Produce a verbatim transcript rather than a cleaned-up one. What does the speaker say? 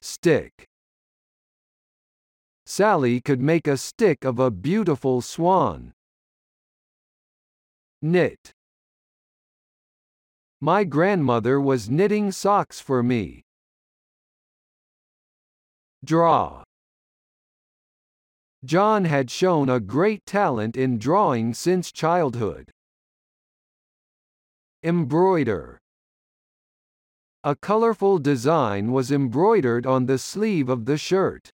Stick. Sally could make a stick of a beautiful swan. Knit. My grandmother was knitting socks for me. Draw. John had shown a great talent in drawing since childhood. Embroider. A colorful design was embroidered on the sleeve of the shirt.